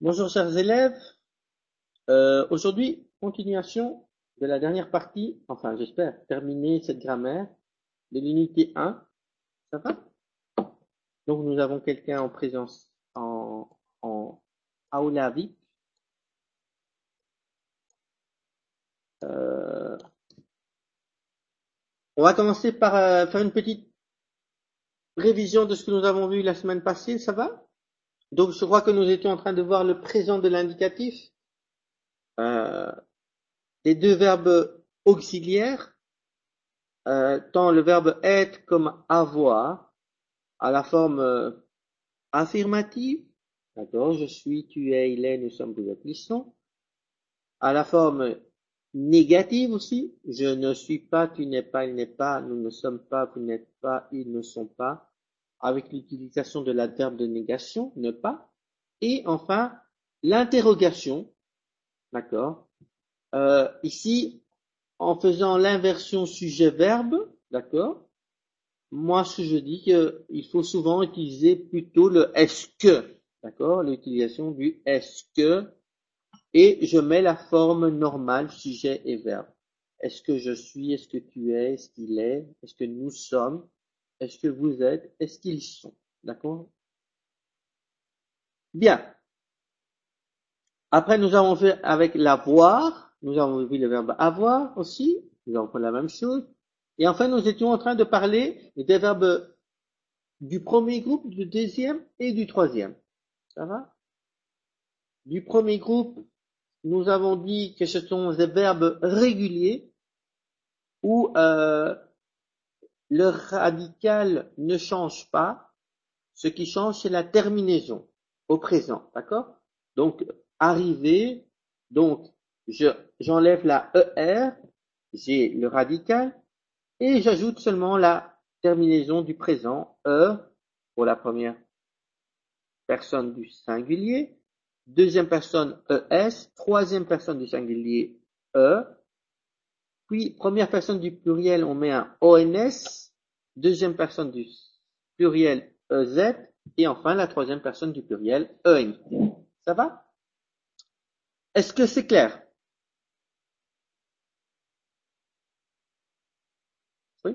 Bonjour chers élèves, aujourd'hui, continuation de la dernière partie, enfin j'espère terminer cette grammaire de l'unité 1, ça va? Donc nous avons quelqu'un en présence en aula VIP. On va commencer par faire une petite révision de ce que nous avons vu la semaine passée, ça va? Donc je crois que nous étions en train de voir le présent de l'indicatif, les deux verbes auxiliaires, tant le verbe être comme avoir, à la forme affirmative, d'accord, je suis, tu es, il est, nous sommes, vous êtes, ils sont. À la forme négative aussi, je ne suis pas, tu n'es pas, il n'est pas, nous ne sommes pas, vous n'êtes pas, ils ne sont pas, avec l'utilisation de l'adverbe de négation, ne pas. Et enfin, l'interrogation, d'accord, ici, en faisant l'inversion sujet-verbe, d'accord, moi, ce que je dis qu'il faut souvent utiliser plutôt le est-ce que, d'accord, l'utilisation du est-ce que, et je mets la forme normale, sujet et verbe. Est-ce que je suis, est-ce que tu es, est-ce qu'il est-ce que nous sommes, est-ce que vous êtes, est-ce qu'ils sont, d'accord? Bien. Après, nous avons fait avec l'avoir, nous avons vu le verbe avoir aussi, nous avons fait la même chose. Et enfin, nous étions en train de parler des verbes du premier groupe, du deuxième et du troisième. Ça va? Du premier groupe, nous avons dit que ce sont des verbes réguliers où le radical ne change pas. Ce qui change, c'est la terminaison au présent. D'accord? Donc, arriver, donc, j'enlève la ER, j'ai le radical, et j'ajoute seulement la terminaison du présent, E, pour la première personne du singulier, deuxième personne ES, troisième personne du singulier E, puis première personne du pluriel, on met un ONS, deuxième personne du pluriel EZ, et enfin la troisième personne du pluriel ENT. Ça va? Est-ce que c'est clair? Oui?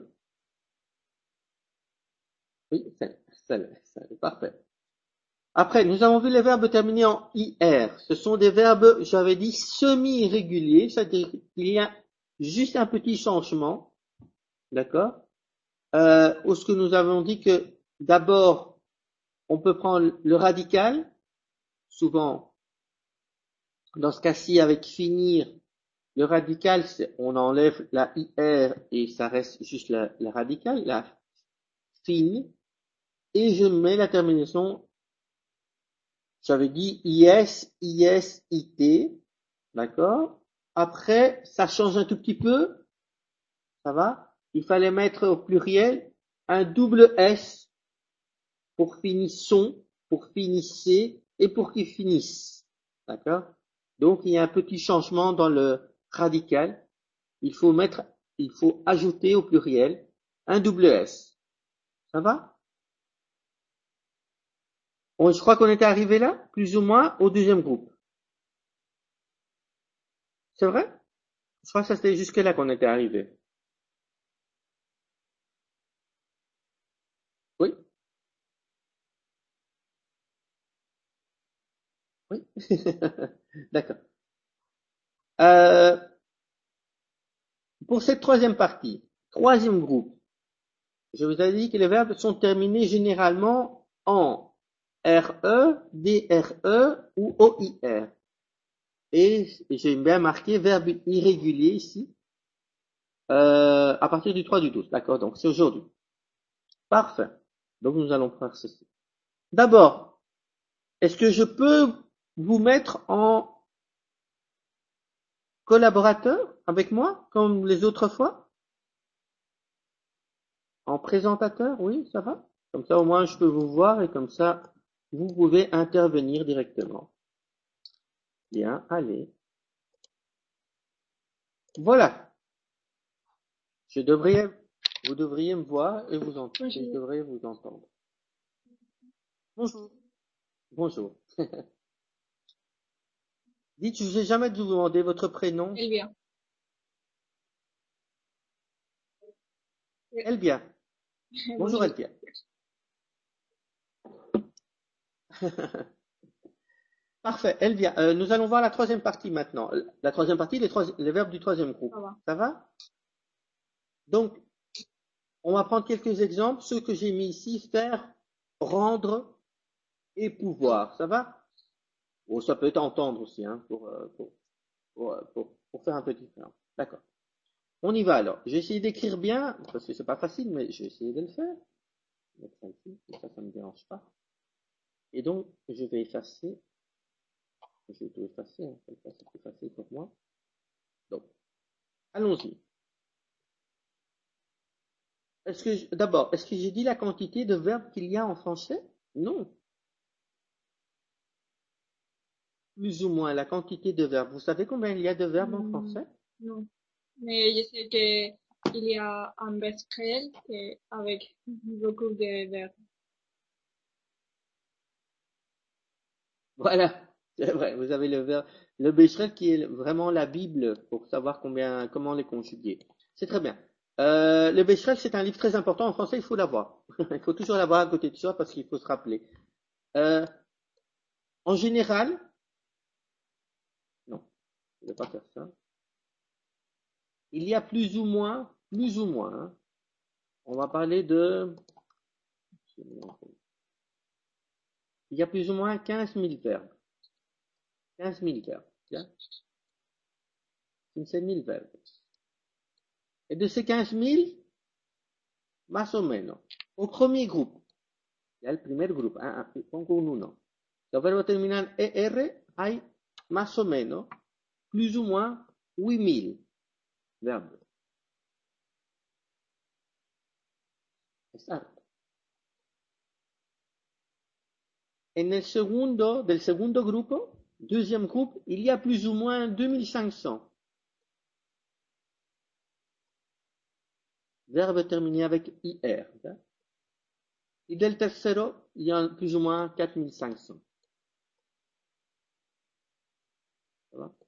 Oui, c'est parfait. Après, nous avons vu les verbes terminés en IR. Ce sont des verbes, j'avais dit, semi-réguliers, c'est-à-dire qu'il y a juste un petit changement, d'accord? Où ce que nous avons dit que d'abord, on peut prendre le radical, souvent, dans ce cas-ci, avec finir, le radical, on enlève la IR et ça reste juste la radicale, la fin, et je mets la terminaison. J'avais dit IS, IS, IT, d'accord? Après, ça change un tout petit peu, ça va? Il fallait mettre au pluriel un double S pour finisson, pour finisser et pour qu'il finisse, d'accord? Donc, il y a un petit changement dans le radical. Il faut ajouter au pluriel un double S. Ça va? Je crois qu'on était arrivé là, plus ou moins, au deuxième groupe. C'est vrai? Je crois que c'était jusque là qu'on était arrivé. Oui? Oui? D'accord. Euh, pour cette troisième partie, troisième groupe, je vous ai dit que les verbes sont terminés généralement en RE, DRE ou OIR. Et j'ai bien marqué verbe irrégulier ici, à partir du 3 du 12. D'accord? Donc c'est aujourd'hui. Parfait. Donc nous allons faire ceci. D'abord, est-ce que je peux vous mettre en collaborateur avec moi, comme les autres fois? En présentateur, oui, ça va? Comme ça, au moins, je peux vous voir et comme ça, vous pouvez intervenir directement. Bien, allez. Voilà. Vous devriez me voir et vous entendre. Je devrais vous entendre. Bonjour. Bonjour. Dites, je vous ai jamais demandé votre prénom. Elvia. Elvia. Bonjour Bonjour. Elvia. Parfait. Elvia, nous allons voir la troisième partie maintenant. La troisième partie, les verbes du troisième groupe. Ça va. Ça va? Donc, on va prendre quelques exemples. Ceux que j'ai mis ici, faire, rendre et pouvoir. Ça va? Bon, ça peut être entendre aussi, hein, pour faire un peu différent. D'accord. On y va alors. J'ai essayé d'écrire bien, parce que c'est pas facile, mais j'ai essayé de le faire. Je vais mettre ça ici, ça ne me dérange pas. Et donc, je vais effacer. Je vais tout effacer, hein. Ça, c'est plus facile pour moi. Donc, allons-y. D'abord, est-ce que j'ai dit la quantité de verbes qu'il y a en français? Non. Plus ou moins la quantité de verbes. Vous savez combien il y a de verbes en français? Non. Mais je sais que il y a un bestrel avec beaucoup de verbes. Voilà, c'est vrai. Vous avez le verbe, le Becherel qui est vraiment la Bible pour savoir comment les conjuguer. C'est très bien. Le Becherel, c'est un livre très important. En français, il faut l'avoir. Il faut toujours l'avoir à côté de soi parce qu'il faut se rappeler. Euh, En général, non, je ne vais pas faire ça. Il y a plus ou moins, hein. On va parler de, il y a plus ou moins 15 000 verbes. 15 000 verbes. Bien. 15 000 verbes. Et de ces 15 000, más o menos, au premier groupe, ya el primer grupo, pongo un 1. Los verbos terminan ER, hay más o menos, plus ou moins, 8 000 verbos. Exacto. Del segundo grupo, deuxième groupe, il y a plus ou moins 2500 verbes terminés avec IR. Et del tercero, il y a plus ou moins 4500. Ça va?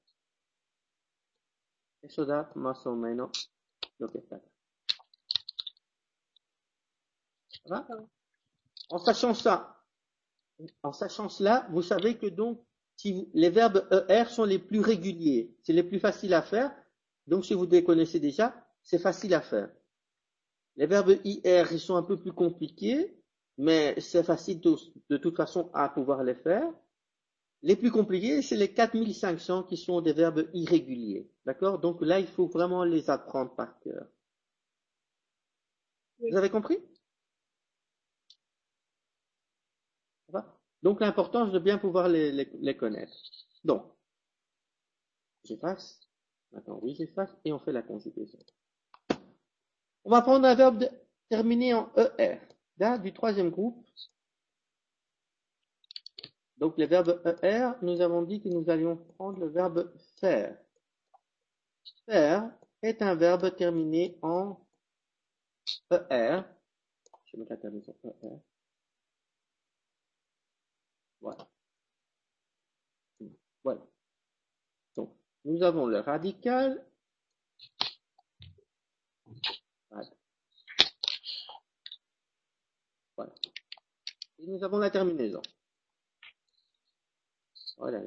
Eso da más o menos lo que está. Ça va? En sachant ça, en sachant cela, vous savez que donc, si les verbes ER sont les plus réguliers, c'est les plus faciles à faire. Donc, si vous les connaissez déjà, c'est facile à faire. Les verbes IR, ils sont un peu plus compliqués, mais c'est facile de toute façon à pouvoir les faire. Les plus compliqués, c'est les 4500 qui sont des verbes irréguliers. D'accord? Donc là, il faut vraiment les apprendre par cœur. Vous avez compris? Ça va? Donc l'importance de bien pouvoir les connaître. Donc, j'efface. Maintenant, oui, j'efface et on fait la conjugaison. On va prendre un verbe terminé en ER, là, du troisième groupe. Donc les verbes ER, nous avons dit que nous allions prendre le verbe faire. Faire est un verbe terminé en ER. Je vais mettre la terminaison ER. Voilà. Voilà. Donc, nous avons le radical. Voilà. Et nous avons la terminaison. Voilà.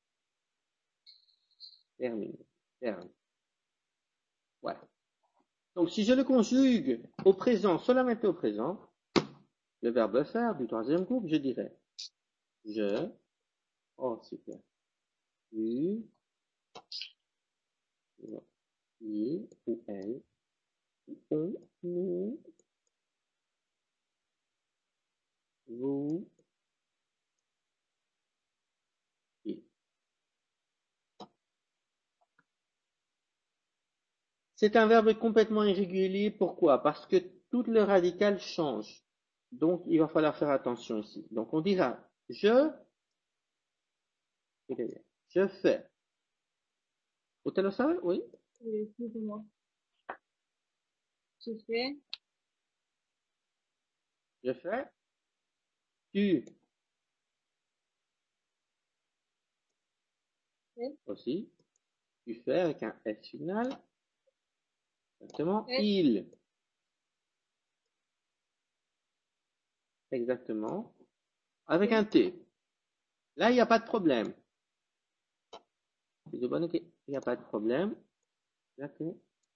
Terminé. Terme. Voilà. Donc, si je le conjugue au présent, solamente au présent, le verbe faire du troisième groupe, je dirais je, oh super, tu, il ou elle, on, nous, vous, il. C'est un verbe complètement irrégulier. Pourquoi? Parce que tout le radical change. Donc, il va falloir faire attention ici. Donc, on dira je fais. Usted lo sabe? Oui. Plus ou moins. Je fais, Je fais. Tu. aussi. Tu fais avec un S final. Exactement. Fait. Il. Exactement. Avec un T. Là, il n'y a pas de problème. Il n'y a pas de problème. D'accord.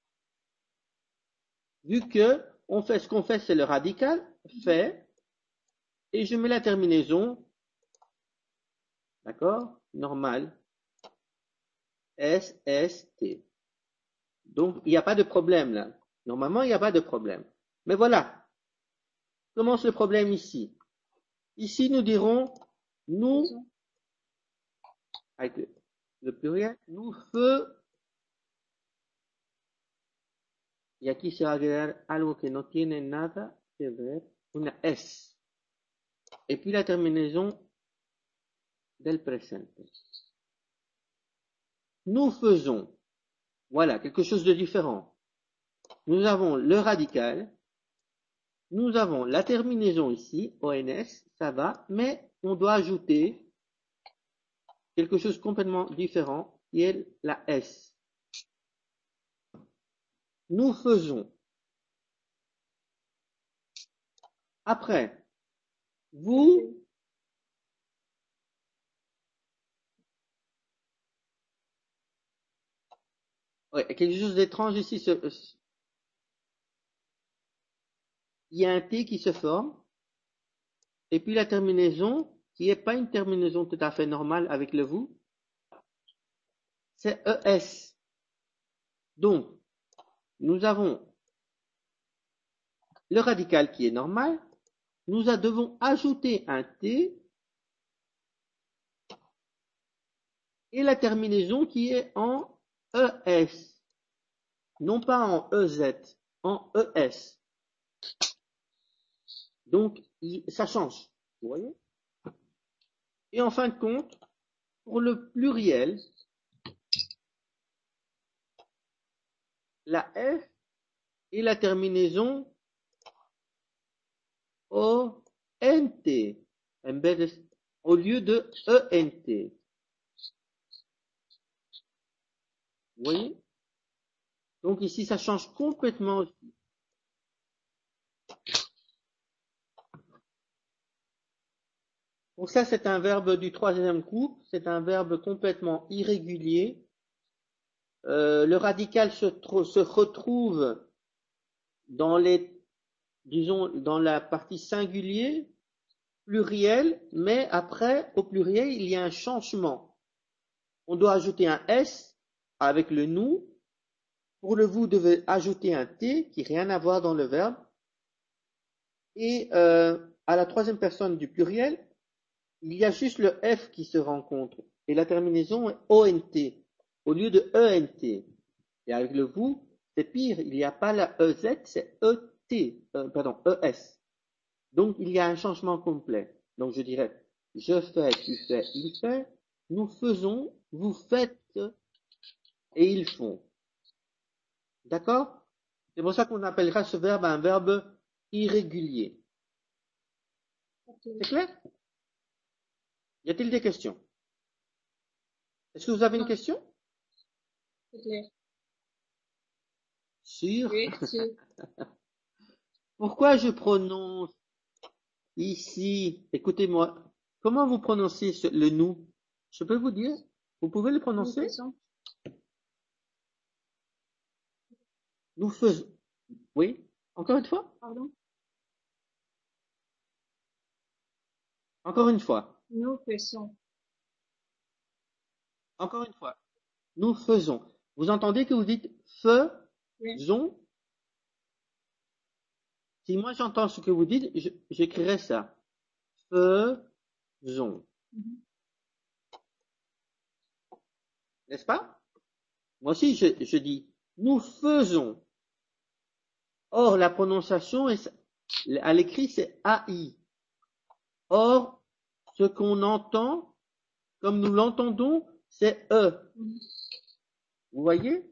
Vu que on fait ce qu'on fait, c'est le radical, fait, et je mets la terminaison, d'accord, normal, S, S, T. Donc, il n'y a pas de problème là. Normalement, il n'y a pas de problème. Mais voilà, commence le problème ici. Ici, nous dirons, nous, avec le pluriel, nous feu, y aquí se va a quedar algo que no tiene nada que ver, una S. Et puis la terminaison del presente. Nous faisons, voilà, quelque chose de différent. Nous avons le radical, nous avons la terminaison ici, ONS, ça va, mais on doit ajouter quelque chose de complètement différent, qui est la S. Nous faisons. Après, vous, ouais, quelque chose d'étrange ici, il y a un T qui se forme, et puis la terminaison, qui n'est pas une terminaison tout à fait normale avec le vous, c'est ES. Donc, nous avons le radical qui est normal, nous devons ajouter un T et la terminaison qui est en ES, non pas en EZ, en ES. Donc, ça change, vous voyez. Et en fin de compte, pour le pluriel, la F et la terminaison ONT, au lieu de ENT. Vous voyez? Donc ici, ça change complètement aussi. Donc ça, c'est un verbe du troisième groupe. C'est un verbe complètement irrégulier. Le radical se retrouve dans disons, dans la partie singulier, pluriel, mais après, au pluriel, il y a un changement. On doit ajouter un S avec le nous. Pour le vous, devez ajouter un T qui n'a rien à voir dans le verbe. Et à la troisième personne du pluriel, il y a juste le F qui se rencontre. Et la terminaison est ONT au lieu de ENT. Et avec le vous, c'est pire. Il n'y a pas la EZ, c'est ET, pardon, ES. Donc, il y a un changement complet. Donc, je dirais, je fais, tu fais, il fait, nous faisons, vous faites, et ils font. D'accord? C'est pour ça qu'on appellera ce verbe un verbe irrégulier. C'est clair? Y a-t-il des questions? Est-ce que vous avez une question? C'est clair. Sûr? Oui, c'est Pourquoi je prononce ici, écoutez-moi, comment vous prononcez le nous? Je peux vous dire? Vous pouvez le nous prononcer? faisons. Nous faisons. Oui? Encore une fois? Pardon? Encore une fois. Nous faisons. Encore une fois. Nous faisons. Vous entendez que vous dites Oui. faisons? Si moi j'entends ce que vous dites, j'écrirai ça. Faisons. Mhm. N'est-ce pas? Moi aussi je dis nous faisons. Or la prononciation à l'écrit c'est AI. Or ce qu'on entend, comme nous l'entendons, c'est E. Mhm. Vous voyez?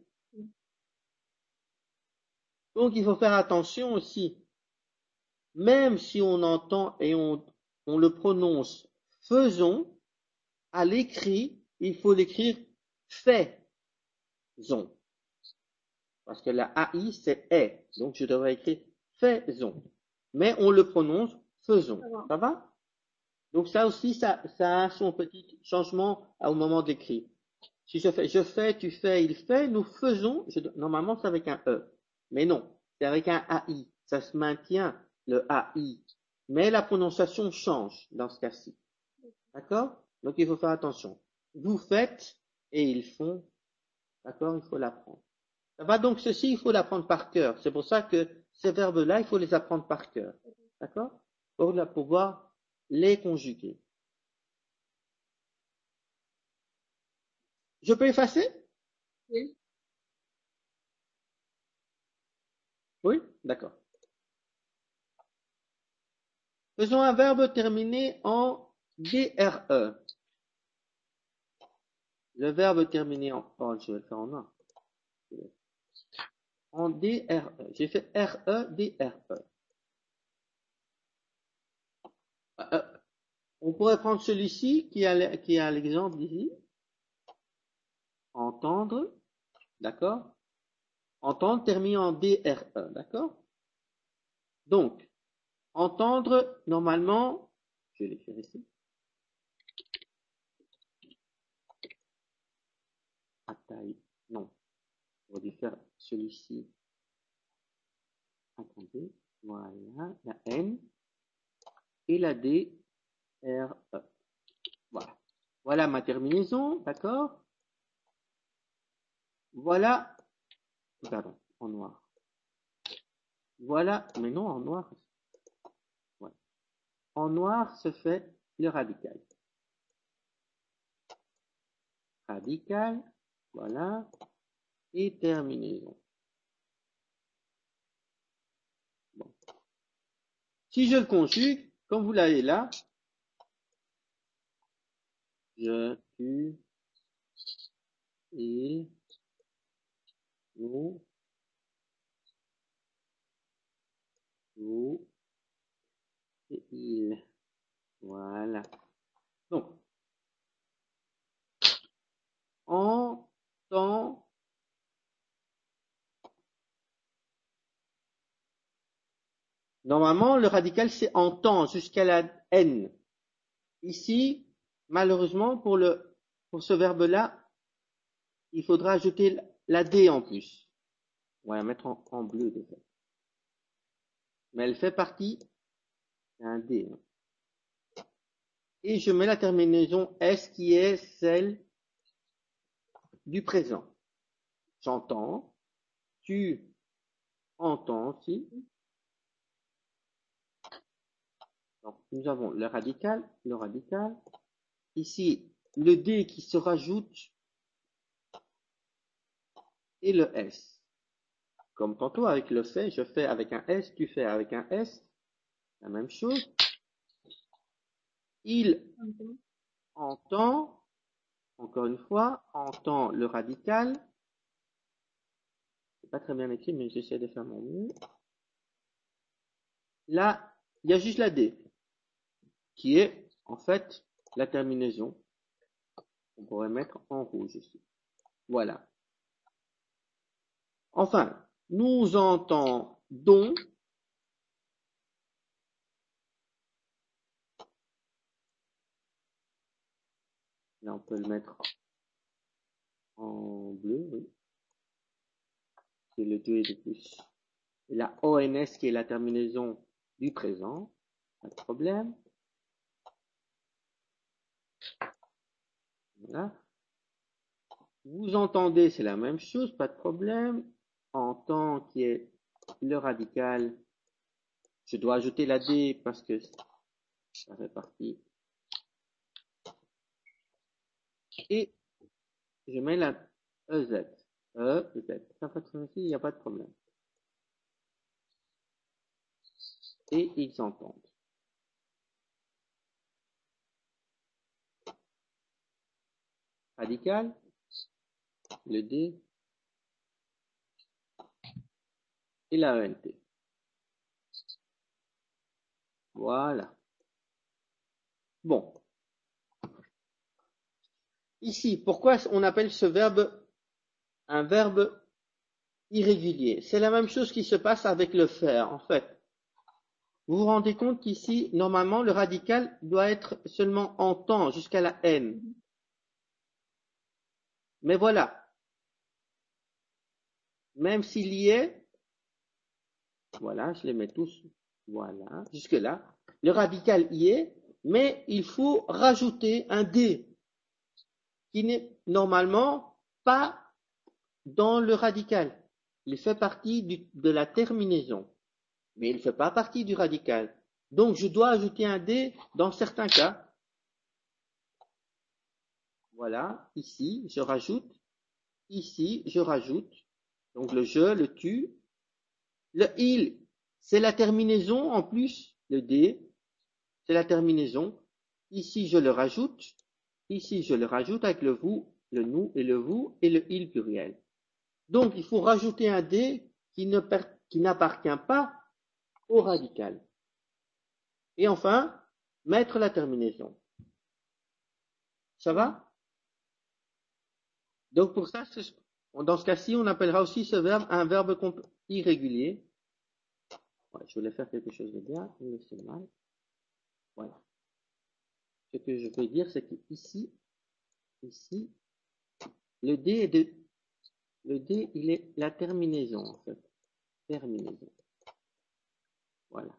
Donc il faut faire attention aussi. Même si on entend et on le prononce faisons, à l'écrit, il faut l'écrire faisons. Parce que la AI, c'est est. Donc, je devrais écrire faisons. Mais on le prononce faisons. Ça va? Donc, ça aussi, ça a son petit changement au moment d'écrire. Si je fais, tu fais, il fait, nous faisons, normalement, c'est avec un E. Mais non, c'est avec un AI. Ça se maintient, le AI. Mais la prononciation change dans ce cas-ci. D'accord? Donc, il faut faire attention. Vous faites et ils font. D'accord? Il faut l'apprendre. Ça va donc ceci, il faut l'apprendre par cœur. C'est pour ça que ces verbes-là, il faut les apprendre par cœur. D'accord? Pour pouvoir les conjuguer. Je peux effacer? Oui. Oui? D'accord. Faisons un verbe terminé en DRE. Le verbe terminé en... Oh, je vais le faire en A. En DRE. J'ai fait RE, DRE. On pourrait prendre celui-ci qui a l'exemple ici. Entendre. D'accord? Entendre terminé en DRE. D'accord? Donc, entendre, normalement, je vais l'écrire ici. À taille. Non. On va faire celui-ci. Attendez. Voilà. La N. Et la D. R, E. Voilà. Voilà ma terminaison. D'accord? Voilà. Pardon. En noir. Voilà. Mais non, en noir. Ouais. En noir se fait le radical. Radical. Voilà. Et terminaison. Bon. Si je le conjugue, comme vous l'avez là, je, tu, il, nous, vous et il. Voilà. Donc, en, temps, normalement, le radical, c'est en temps jusqu'à la N. Ici, malheureusement, pour ce verbe-là, il faudra ajouter la D en plus. On va la mettre en bleu, déjà. Mais elle fait partie d'un D. Et je mets la terminaison S qui est celle du présent. J'entends, tu entends aussi. Donc, nous avons le radical. Ici, le D qui se rajoute et le S. Comme tantôt avec le fait, je fais avec un S, tu fais avec un S. La même chose. Il entend, encore une fois, entend le radical. C'est pas très bien écrit, mais j'essaie de faire mon mieux. Là, il y a juste la D, qui est, en fait, la terminaison. On pourrait mettre en rouge ici. Voilà. Enfin, nous entendons. Là, on peut le mettre en bleu, oui. C'est le 2 et de plus. Et la ONS qui est la terminaison du présent. Pas de problème. Voilà. Vous entendez, c'est la même chose, pas de problème. Entend qui est le radical. Je dois ajouter la D parce que ça fait partie. Et je mets la EZ. EZ. Ça fait ici, il n'y a pas de problème. Et ils entendent. Radical, le D et la ENT. Voilà. Bon. Ici, pourquoi on appelle ce verbe un verbe irrégulier? C'est la même chose qui se passe avec le faire, en fait. Vous vous rendez compte qu'ici, normalement, le radical doit être seulement en temps, jusqu'à la n. Mais voilà, même s'il y est, voilà, je les mets tous, voilà, jusque-là, le radical y est, mais il faut rajouter un d qui n'est normalement pas dans le radical. Il fait partie de la terminaison, mais il ne fait pas partie du radical. Donc, je dois ajouter un d dans certains cas. Voilà, ici, je rajoute. Ici, je rajoute. Donc, le je, le tu. Le il, c'est la terminaison en plus. Le d, c'est la terminaison. Ici, je le rajoute. Ici, je le rajoute avec le vous, le nous et le vous et le il pluriel. Donc, il faut rajouter un d qui n'appartient pas au radical. Et enfin, mettre la terminaison. Ça va? Donc, pour ça, dans ce cas-ci, on appellera aussi ce verbe un verbe irrégulier. Ouais, je voulais faire quelque chose de bien, mais c'est mal. Voilà. Ce que je veux dire, c'est qu'ici, ici, le D, il est la terminaison, en fait. Terminaison. Voilà.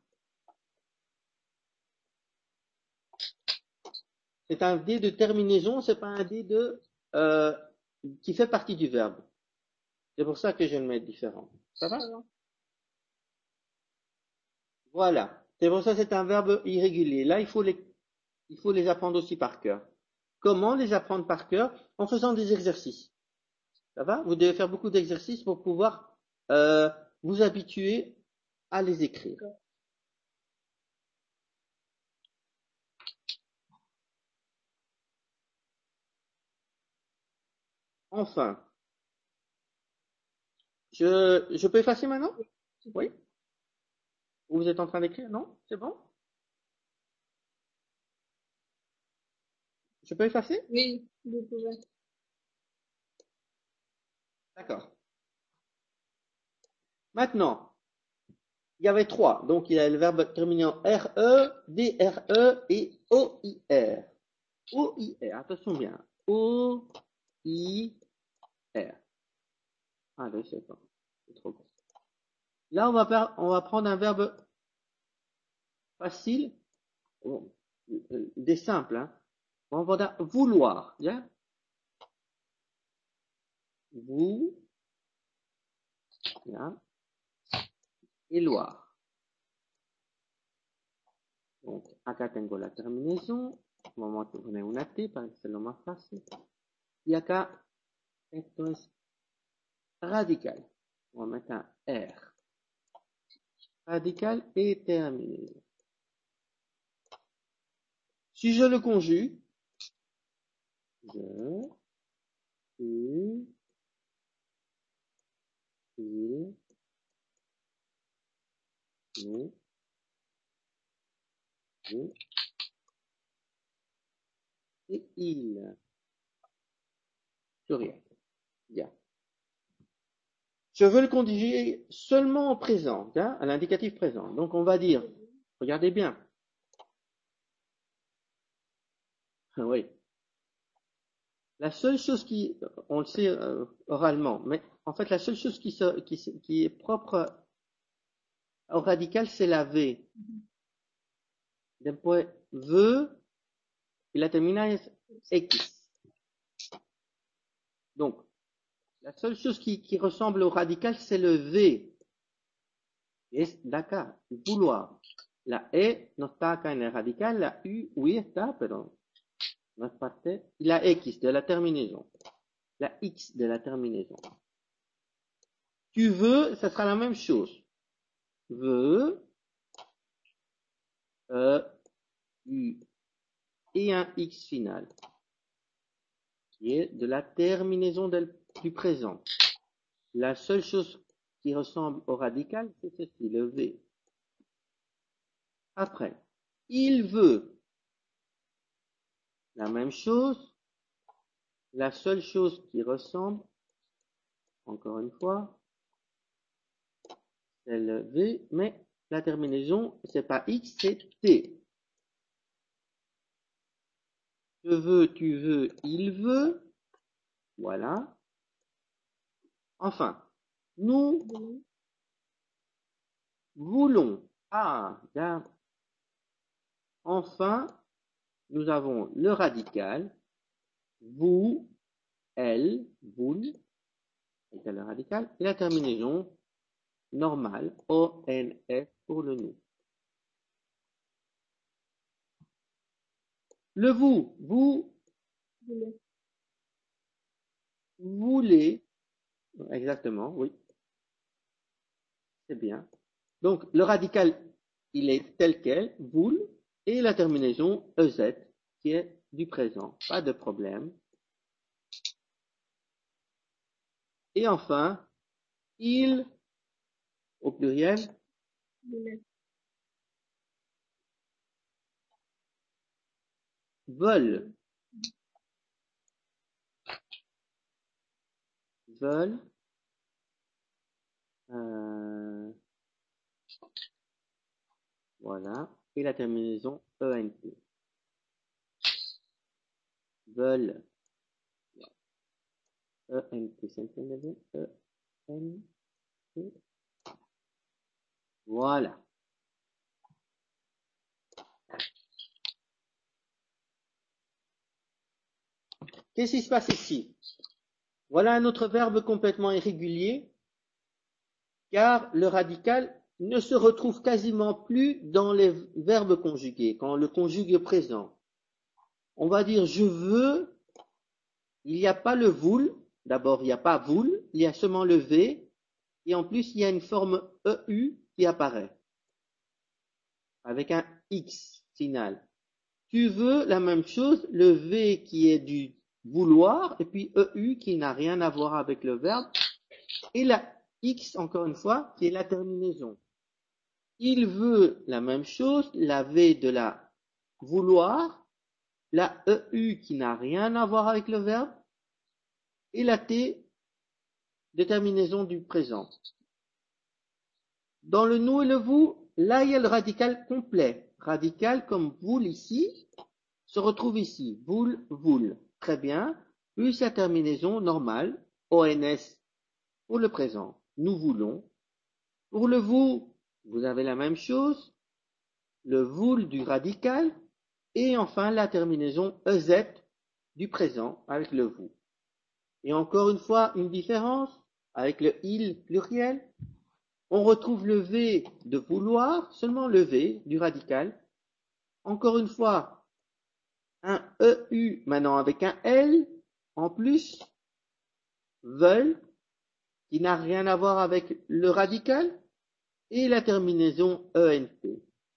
C'est un D de terminaison, c'est pas un D qui fait partie du verbe. C'est pour ça que je le mets différent. Ça va? Voilà. C'est pour ça que c'est un verbe irrégulier. Là, il faut les apprendre aussi par cœur. Comment les apprendre par cœur? En faisant des exercices. Ça va? Vous devez faire beaucoup d'exercices pour pouvoir vous habituer à les écrire. Enfin, je peux effacer maintenant? Oui? Vous êtes en train d'écrire? Non? C'est bon? Je peux effacer? Oui, vous pouvez. D'accord. Maintenant, il y avait trois. Donc, il y a le verbe terminant RE, DRE et OIR. OIR, attention bien. OIR. Allez, c'est bon. C'est trop bon. Là, on va prendre un verbe facile, des simples. Hein. On va dire vouloir. Bien? Vous, bien, et loir. Donc, acá tengo la terminaison. Vamos a poner una T para que sea lo más fácil. Y acá, esto es radical. On va mettre un R. Radical et terminaison. Si je le conjugue, je, tu, il, nous, vous et il. Pluriel. Bien. Je veux le conjuguer seulement au présent, hein, à l'indicatif présent. Donc on va dire, regardez bien. Oui. La seule chose on le sait oralement, mais en fait la seule chose qui est propre au radical, c'est la V. Después, V, y la termina es X. Donc, la seule chose qui ressemble au radical, c'est le V. Es d'acá, vouloir. La E no está acá en el radical, la U, oui está, pero no es parte. Y la X de la terminaison. La X de la terminaison. Tu veux, ça sera la même chose. Veux, U, et un X final, qui est de la terminaison du présent. La seule chose qui ressemble au radical, c'est ceci, le V. Après, il veut la même chose, La seule chose qui ressemble, encore une fois, c'est le V, mais la terminaison, c'est pas X, c'est T. Je veux, tu veux, il veut. Voilà. Enfin, nous voulons, voulons. Ah, bien. Enfin, nous avons le radical. Vous, elle, vous, égale le radical. Et la terminaison normale, O-N-F pour le nous. Le vous, vous voulons, voulez. Exactement, oui, c'est bien. Donc, le radical, il est tel quel, voul, et la terminaison EZ, qui est du présent. Pas de problème. Et enfin, il, au pluriel, voulons, veulent, veulent, euh, voilà, et la terminaison ENT. Veulent, ENT, c'est le ENT. Voilà. Qu'est-ce qui se passe ici? Voilà un autre verbe complètement irrégulier, car le radical ne se retrouve quasiment plus dans les verbes conjugués, quand le conjugue est présent. On va dire je veux, il n'y a pas le voul, d'abord il n'y a pas voul, il y a seulement le V, et en plus il y a une forme EU qui apparaît, avec un X final. Tu veux la même chose, le V qui est du vouloir, et puis EU qui n'a rien à voir avec le verbe, et la X, encore une fois, qui est la terminaison. Il veut la même chose, la V de la vouloir, la EU qui n'a rien à voir avec le verbe, et la T de terminaison du présent. Dans le nous et le vous, là il y a le radical complet. Radical comme voul ici, se retrouve ici. Voul, voul. Très bien. Plus la terminaison normale, ONS pour le présent. Nous voulons. Pour le vous, vous avez la même chose. Le voul du radical. Et enfin la terminaison EZ du présent avec le vous. Et encore une fois, une différence avec le il pluriel. On retrouve le V de vouloir, seulement le V du radical. Encore une fois, un EU maintenant avec un L en plus, veulent, qui n'a rien à voir avec le radical, et la terminaison ENT.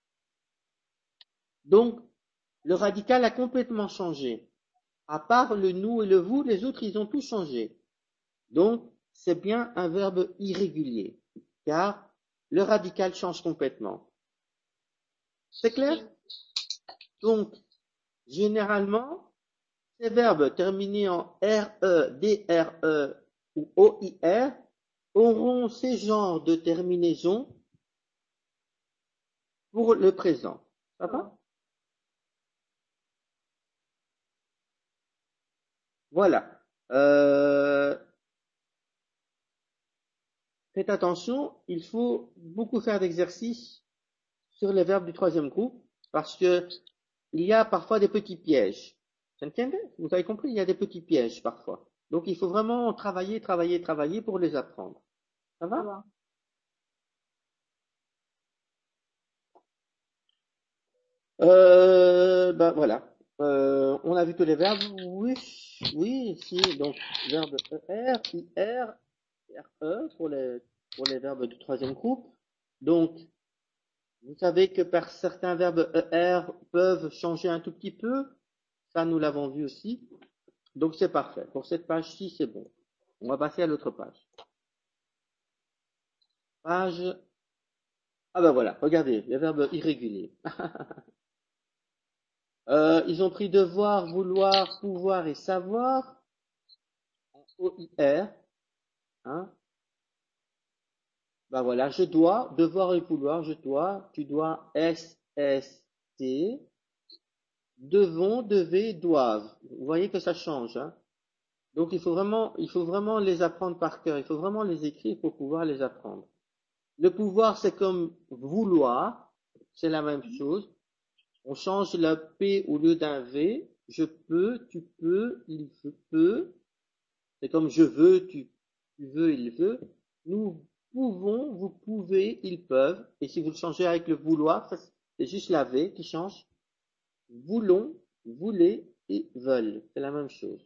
Donc, le radical a complètement changé. À part le nous et le vous, les autres, ils ont tout changé. Donc, c'est bien un verbe irrégulier, car le radical change complètement. C'est clair? Donc, généralement, ces verbes terminés en RE, DRE ou OIR auront ces genres de terminaisons pour le présent. Ça va? Voilà. Faites attention, il faut beaucoup faire d'exercices sur les verbes du troisième groupe parce que il y a parfois des petits pièges. Vous avez compris, il y a des petits pièges parfois. Donc il faut vraiment travailler, travailler, travailler pour les apprendre. Ça ça va? va. Ben voilà. On a vu tous les verbes. Oui, oui, si. Donc verbe ER, IR, RE pour les verbes du troisième groupe. Donc vous savez que par certains verbes ER peuvent changer un tout petit peu. Ça, nous l'avons vu aussi. Donc c'est parfait. Pour cette page-ci, c'est bon. On va passer à l'autre page. Page. Ah ben voilà, regardez, les verbes irréguliers. Ils ont pris devoir, vouloir, pouvoir et savoir. OIR, hein. Ben voilà, je dois, devoir et vouloir, je dois, tu dois, SST, devons, devez, doivent. Vous voyez que ça change, hein. Donc il faut vraiment les apprendre par cœur, il faut vraiment les écrire pour pouvoir les apprendre. Le pouvoir, c'est comme vouloir, c'est la même chose. On change le P au lieu d'un V. Je peux, tu peux, il peut. C'est comme je veux, tu veux, il veut. Nous pouvons, vous pouvez, ils peuvent. Et si vous le changez avec le vouloir, c'est juste la V qui change. Voulons, voulez et veulent. C'est la même chose.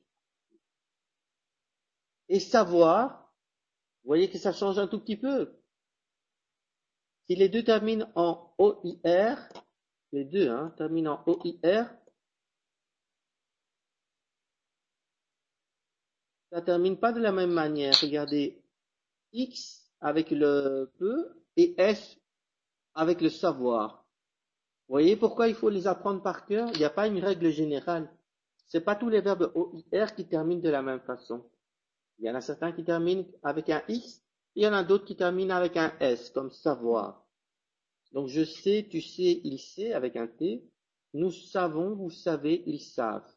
Et savoir, vous voyez que ça change un tout petit peu. Si les deux terminent en OIR, les deux terminent en OIR, ça termine pas de la même manière. Regardez, X avec le peut et S avec le savoir. Vous voyez pourquoi il faut les apprendre par cœur? Il n'y a pas une règle générale. C'est pas tous les verbes OIR qui terminent de la même façon. Il y en a certains qui terminent avec un X, il y en a d'autres qui terminent avec un S, comme savoir. Donc je sais, tu sais, il sait avec un T. Nous savons, vous savez, ils savent.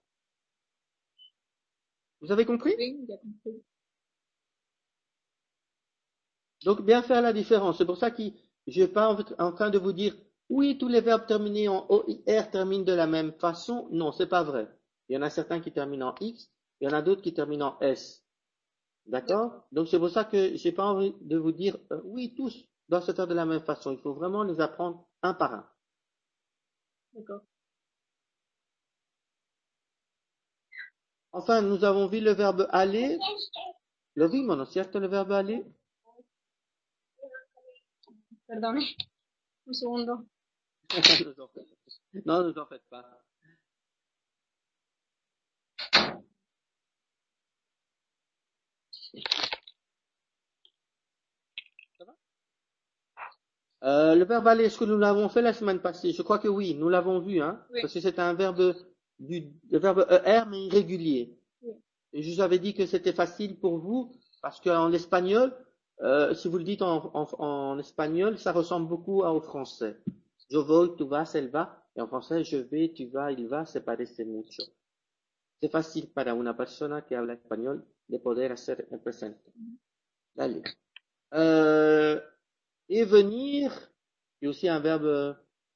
Vous avez compris? Oui, j'ai compris. Donc bien faire la différence. C'est pour ça que je ne suis pas en train de vous dire oui, tous les verbes terminés en OIR terminent de la même façon. Non, c'est pas vrai. Il y en a certains qui terminent en X, il y en a d'autres qui terminent en S. D'accord? Donc c'est pour ça que j'ai pas envie de vous dire oui, tous doivent se faire de la même façon. Il faut vraiment les apprendre un par un. D'accord. Enfin, nous avons vu le verbe aller. Lo vimos, ¿no es cierto? Le verbe aller. Perdón, un segundo. Non, ne vous en faites pas. Le verbe aller, est-ce que nous l'avons fait la semaine passée? Je crois que oui, nous l'avons vu, hein, Oui, parce que c'est un verbe le verbe ER mais irrégulier. oui. Et je vous avais dit que c'était facile pour vous parce qu'en espagnol, si vous le dites en espagnol, ça ressemble beaucoup au français. Yo voy, tu vas, elle va. Et en français, je vais, tu vas, il va, se parece mucho. C'est facile para una persona que habla español de poder hacer el presente. Allez. Et venir, il y a aussi un verbe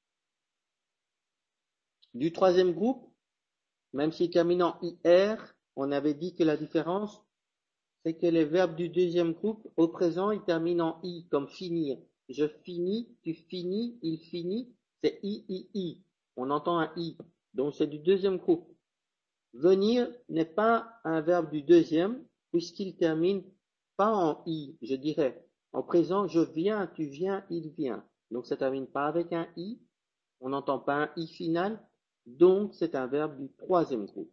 du troisième groupe, même s'il termine en IR, on avait dit que la différence, c'est que les verbes du deuxième groupe, au présent, ils terminent en I, comme finir. Je finis, tu finis, il finit, c'est I. On entend un I. Donc c'est du deuxième groupe. Venir n'est pas un verbe du deuxième, puisqu'il termine pas en I, je dirais. En présent, je viens, tu viens, il vient. Donc ça termine pas avec un I, on n'entend pas un I final, donc c'est un verbe du troisième groupe.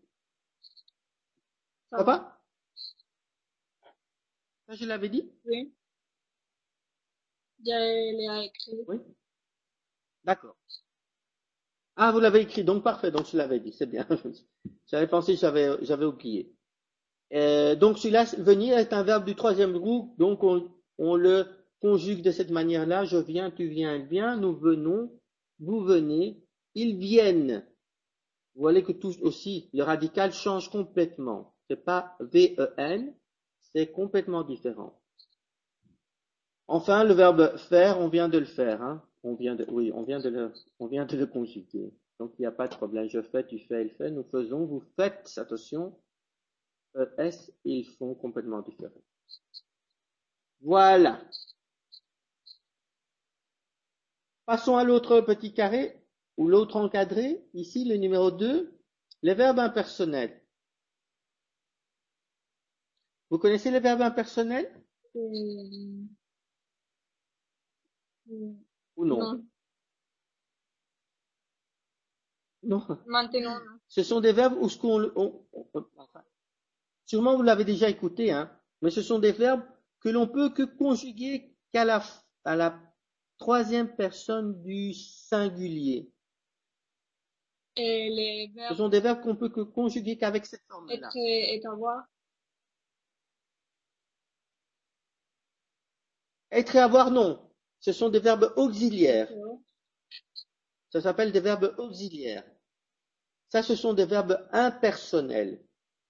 Ça Ça va. va? Ça, je l'avais dit? Oui, je l'ai écrit. Oui. D'accord. Ah, vous l'avez écrit, donc parfait, donc je l'avais dit, c'est bien. J'avais pensé, j'avais oublié. Donc celui-là, venir est un verbe du troisième groupe, donc on le conjugue de cette manière-là. Je viens, tu viens, il vient, nous venons, vous venez, ils viennent. Vous voyez que tout aussi, le radical change complètement. C'est pas V-E-N, c'est complètement différent. Enfin, le verbe faire, on vient de le faire, hein. Oui, on vient de le conjuguer. Donc, il n'y a pas de problème. Je fais, tu fais, il fait, nous faisons, vous faites. Attention, ES, ils font complètement différent. Voilà. Passons à l'autre petit carré, ou l'autre encadré. Ici, le numéro 2, les verbes impersonnels. Vous connaissez les verbes impersonnels Euh, ou non? non, Non. maintenant, non. Ce sont des verbes où enfin, sûrement vous l'avez déjà écouté, hein, mais ce sont des verbes que l'on peut que conjuguer à la troisième personne du singulier. Et les Ce verbes sont des verbes qu'on peut que conjuguer qu'avec cette forme-là. être et avoir. Être et avoir, non. Ce sont des verbes auxiliaires. D'accord. Ça s'appelle des verbes auxiliaires. Ça, ce sont des verbes impersonnels.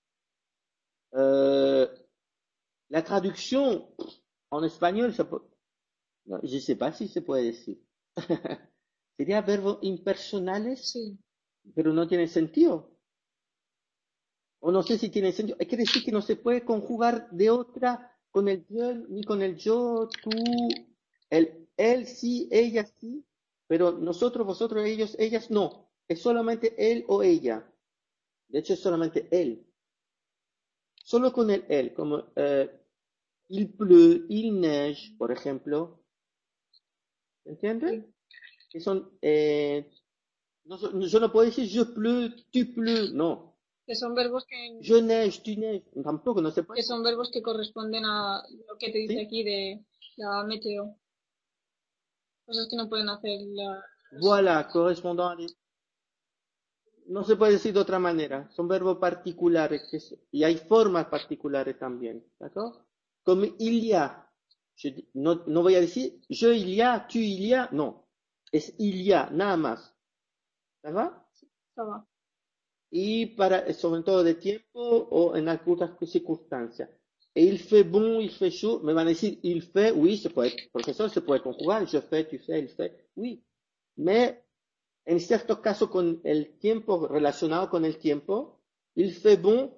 Euh, la traduction en espagnol, ça peut, no, je sais pas si se puede decir. Sería verbos impersonales, Sí, pero no tiene sentido. O no sé si tiene sentido. Quiere decir que no se puede conjugar de otra con el yo, ni con el yo, tú, el él sí, ella sí, pero nosotros, vosotros, ellos, ellas no. Es solamente él o ella. De hecho, es solamente él. Solo con el él, como il pleut, il neige, por ejemplo. ¿Entiendes? sí. Que son, no, yo no puedo decir je pleut, tu pleut, no. Que son verbos Je neige, tu neiges, tampoco, no se que puede. son verbos que corresponden a lo que te dice ¿Sí? aquí de la meteo. Cosas que no pueden hacer las Voilà, correspondant a des... No se puede decir de otra manera. Son verbos particulares y hay formas particulares también. ¿D'accord? Como il y a. No, no voy a decir je il y a, tu il y a. No. Es il y a, nada más. ¿Verdad? ça va. Y para, sobre todo de tiempo o en algunas circunstancias. Et il fait bon, il fait chaud. Me van a decir il fait, oui, se puede, profesor, se puede conjugar. Je fais, tu fais, il fait. Oui. Mais en ciertos casos con el tiempo, relacionado con el tiempo, il fait bon,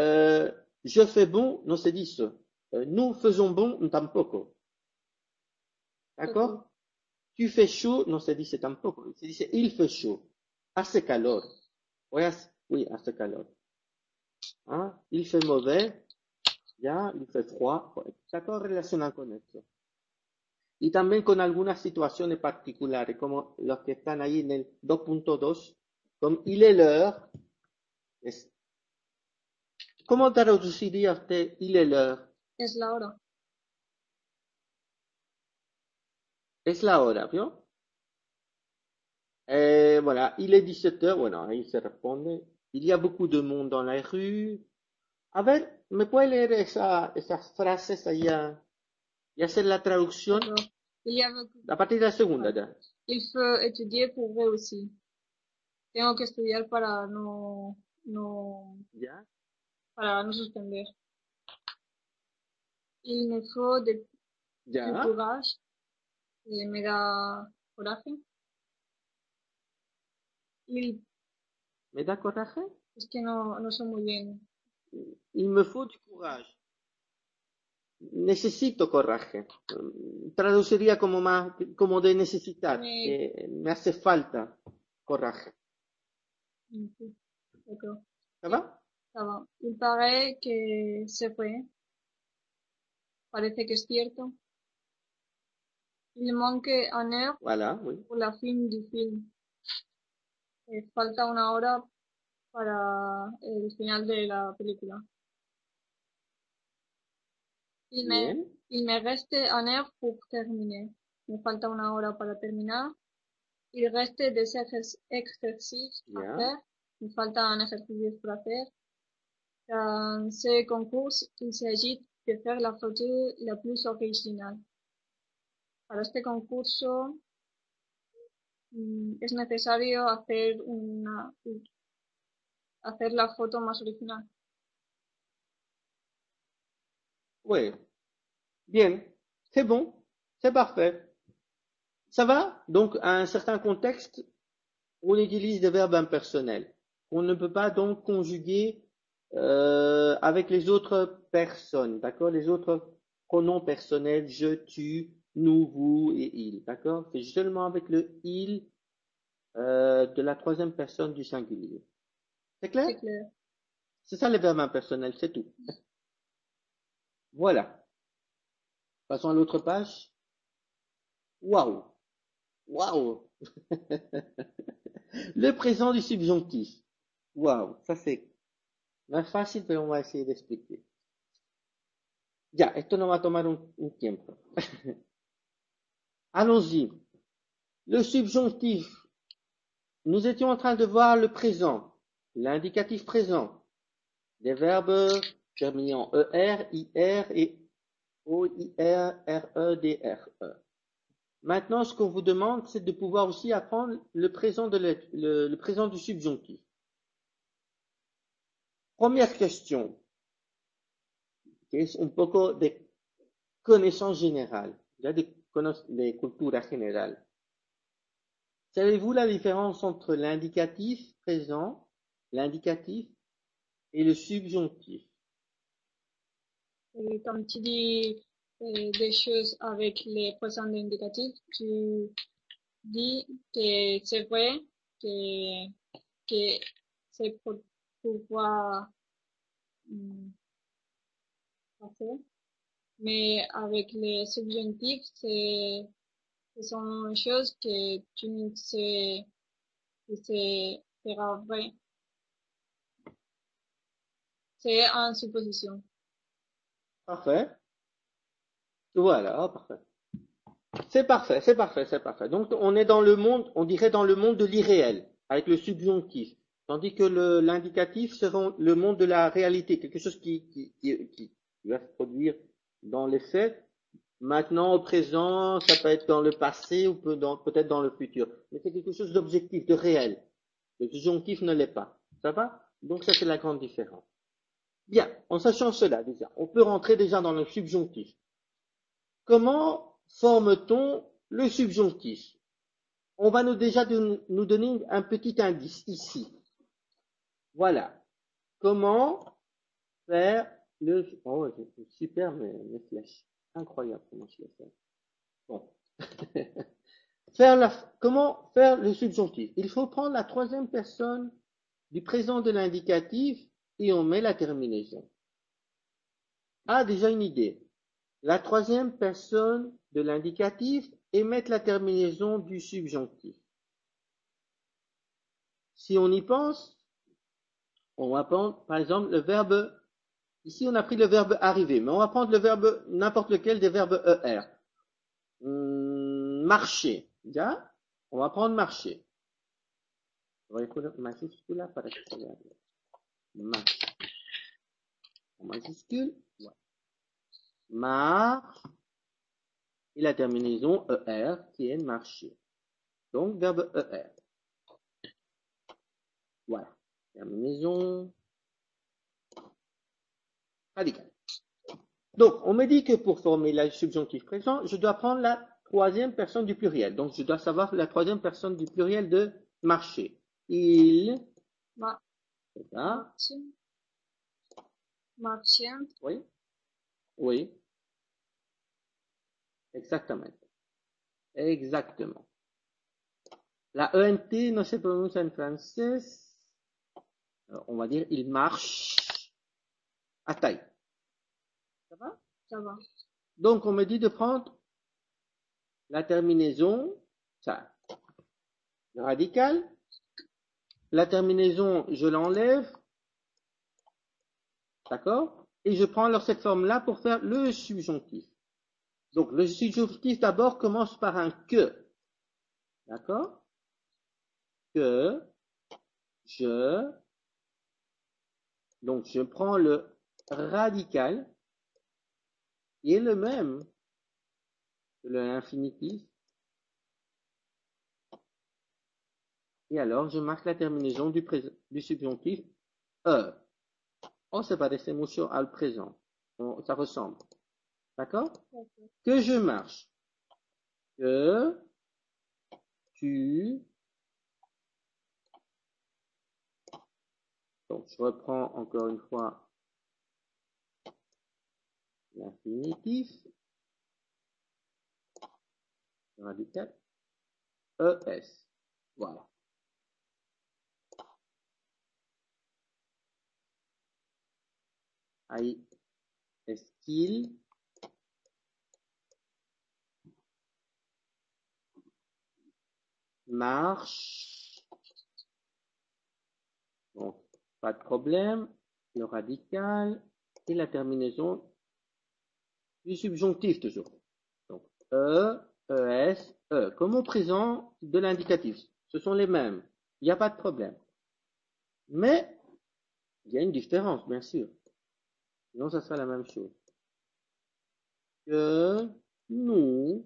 je fais bon, no se dice. Nous faisons bon, tampoco. D'accord. ¿D'accord? Tu fais chaud, no se dice tampoco. Se dice il fait chaud. Hace calor. Oui, hace calor. ¿Ah? Il fait mauvais, ya, il fait froid. Está todo relacionado con eso. Y también con algunas situaciones particulares, como los que están ahí en el 2.2, como il est l'heure. Es, ¿cómo traduciría usted il est l'heure? Es la hora. Es la hora, ¿vio? Voilà, il est 17 heures, bueno, ahí se responde. Il y a beaucoup de monde dans la rue. A ver, ¿me puede leer esas frases allá y hacer la traducción? D'accord. Il y a beaucoup. A partir de la segunda Vale. ya. Il faut étudier pour réussir. Tengo que estudiar ¿Ya? para no suspender. Il me faut du ¿Ya? courage. Me da coraje. Il, ¿Me da coraje? es que no sé muy bien. Il me faut du courage. Necesito coraje. Traduciría como más, como de necesitar, Me, que me hace falta coraje. d'accord. ¿Ça va? Ça va. Il paraît que c'est vrai. Parece que es cierto. Il manque une heure Voilà, oui. pour la fin du film. Falta una hora para el final de la película. Il me, Bien. il me reste une heure pour terminer. Me falta una hora para terminar. Il reste des exercices à Ya. faire. Me falta un ejercicio por hacer. Dans ce concours, il s'agit de faire la photo la plus originale. Para este concurso es necesario hacer la foto más original. Oui. Bien. C'est bon. C'est parfait. Ça va? Donc, à un certain contexte, on utilise des verbes impersonnels. On ne peut pas donc conjuguer avec les autres personnes, d'accord? Les autres pronoms personnels, je, tu, nous, vous et il, d'accord? C'est seulement avec le il de la troisième personne du singulier. C'est clair? C'est clair. C'est ça les verbes impersonnels, c'est tout. Voilà. Passons à l'autre page. Waouh! Waouh! Le présent du subjonctif. Waouh, ça c'est más fácil, pero vamos a essayer de expliquer. Ya, esto nos va a tomar un tiempo. Allons-y. Le subjonctif. Nous étions en train de voir le présent, l'indicatif présent, des verbes terminant en ER, IR et O-I-R-R-E-D-R-E. Maintenant, ce qu'on vous demande, c'est de pouvoir aussi apprendre le présent le présent du subjonctif. Première question. Es un poco de connaissance générale, ya de cultura générale. Savez-vous la différence entre l'indicatif présent, l'indicatif et le subjonctif? Et quand tu dis des choses avec les présents indicatifs, tu dis que c'est vrai que c'est pour pouvoir passer, mais avec les subjonctifs, ce sont choses que tu ne sais que c'est sera vrai. C'est en supposition. Parfait. Voilà, oh, parfait. C'est parfait, c'est parfait, c'est parfait. Donc on est dans le monde, on dirait dans le monde de l'irréel, avec le subjonctif. Tandis que l'indicatif sera le monde de la réalité, quelque chose qui va se produire dans les faits. Maintenant, au présent, ça peut être dans le passé ou peut-être dans le futur. Mais c'est quelque chose d'objectif, de réel. Le subjonctif ne l'est pas. Ça va? Donc ça, c'est la grande différence. Bien, en sachant cela déjà, on peut rentrer déjà dans le subjonctif. Comment forme-t-on le subjonctif? On va déjà nous donner un petit indice ici. Voilà. Comment faire le... Oh, c'est super mes flèches. Incroyable comment je l'ai fait. Bon. Comment faire le subjonctif? Il faut prendre la troisième personne du présent de l'indicatif et on met la terminaison. Ah, déjà une idée. La troisième personne de l'indicatif et mettre la terminaison du subjonctif. Si on y pense, on va prendre par exemple le verbe, ici on a pris le verbe arriver, mais on va prendre le verbe, n'importe lequel des verbes ER. Marcher, ya? On va prendre marcher. Voy a poner mayúscula para que se vea bien. Marche. En majuscule, voilà. Marche. Et la terminaison ER qui est marcher. Donc, verbe ER. Voilà. Terminaison radicale. Donc, on me dit que pour former le subjonctif présent, je dois prendre la troisième personne du pluriel. Donc, je dois savoir la troisième personne du pluriel de marcher. Il. C'est ça. Marchand. Oui. Oui. Exactement. Exactement. La ENT no se pronuncia en français. Alors, on va dire il marche à taille. Ça va? Ça va. Donc, on me dit de prendre la terminaison, ça, le radical. La terminaison, je l'enlève. D'accord? Et je prends alors cette forme-là pour faire le subjonctif. Donc, le subjonctif d'abord commence par un que. D'accord? Que, je. Donc, je prends le radical qui est le même que l'infinitif. Et alors, je marque la terminaison du subjonctif E. Oh, c'est pas des émotions à le présent. Ça ressemble. D'accord? Okay. Que je marche. Que tu. Donc, je reprends encore une fois l'infinitif. Radical. ES. Voilà. Ahí. Est-ce qu'il marche? Donc, pas de problème. Le radical et la terminaison du subjonctif toujours. Donc, E, ES, E. Comme au présent de l'indicatif. Ce sont les mêmes. Il n'y a pas de problème. Mais, il y a une différence, bien sûr. Sinon, ça sera la même chose. que nous,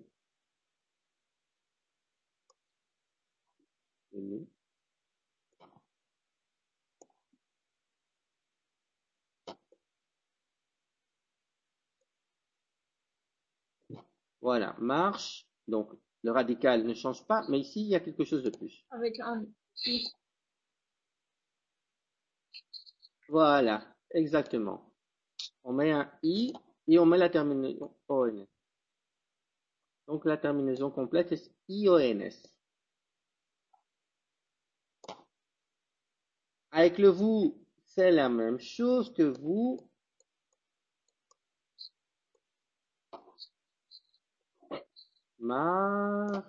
voilà, marche. Donc, le radical ne change pas, mais ici, il y a quelque chose de plus. Avec un i. Voilà, exactement. On met un i et on met la terminaison ONS. Donc, la terminaison complète est IONS. Avec le vous, c'est la même chose que vous. Marche.